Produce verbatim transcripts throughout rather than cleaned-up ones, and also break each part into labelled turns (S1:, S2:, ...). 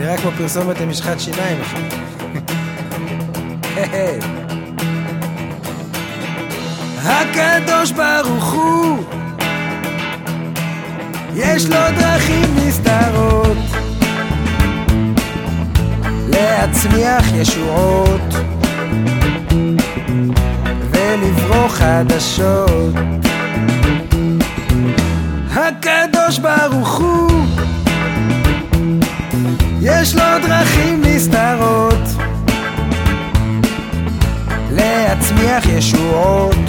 S1: נראה כמו פרסומת למשחת שיניים אחי. הקדוש ברוך הוא יש לו דרכים נסתרות להצמיח ישועות ולברוא חדשות. הקדוש ברוך הוא יש לו דרכים נסתרות להצמיח ישועות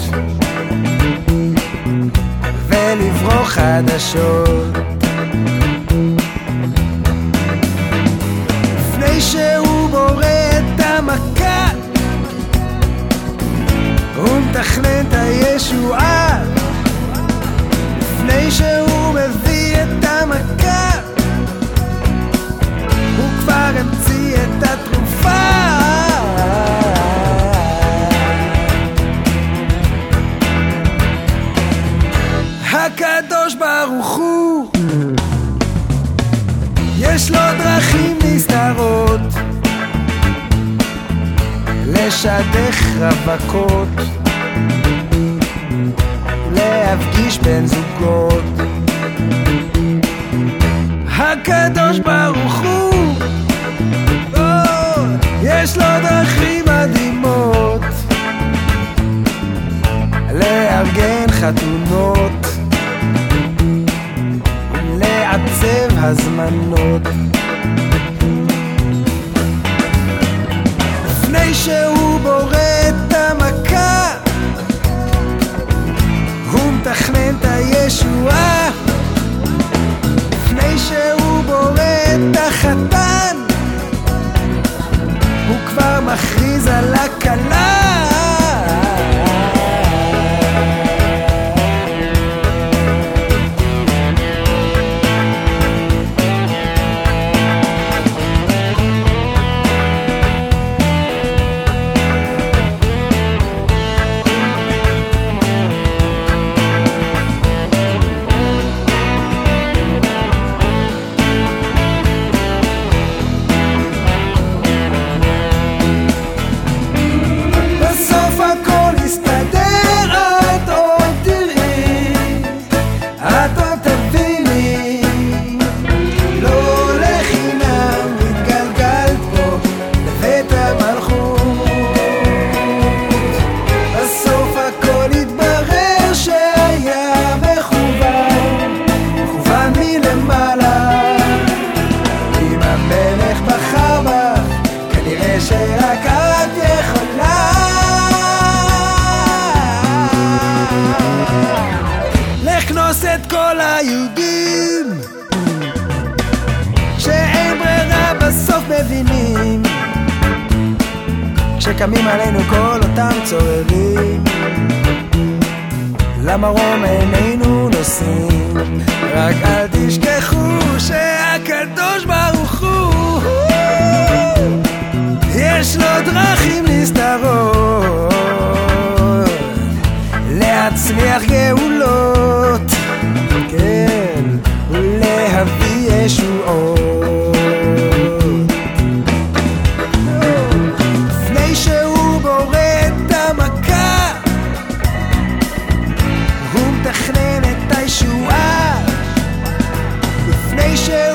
S1: ולברוא חדשות. לפני שהוא בורא את המכה הוא מתכנן את הישועה. לפני שהוא מביא את המכה הוא כבר המציא את התרופה. הקדוש ברוך הוא יש לו דרכים נסתרות לשדך רווקות להפגיש בין זוגות. הקדוש ברוך הוא oh, יש לו דרכים מדהימות לארגן חתונות לעצב הזמנות. לפני שהוא בורא את המכה הוא מתכנן את הישועה. לפני שהוא בורא את החתן הוא כבר מכריז על הכלה. שרק את יכולה לכנוס את כל היהודים שאין ברירה בסוף מבינים כשקמים עלינו כל אותם צוררים למרום עינינו נוסעים. רק אל תשכחו שהקדוש ברוך הוא יש לו דרכים נסתרות להצמיח גאולות, כן, ולהביא ישועות. לפני שהוא בורא את המכה הוא מתכנן את הישועה. לפני שהוא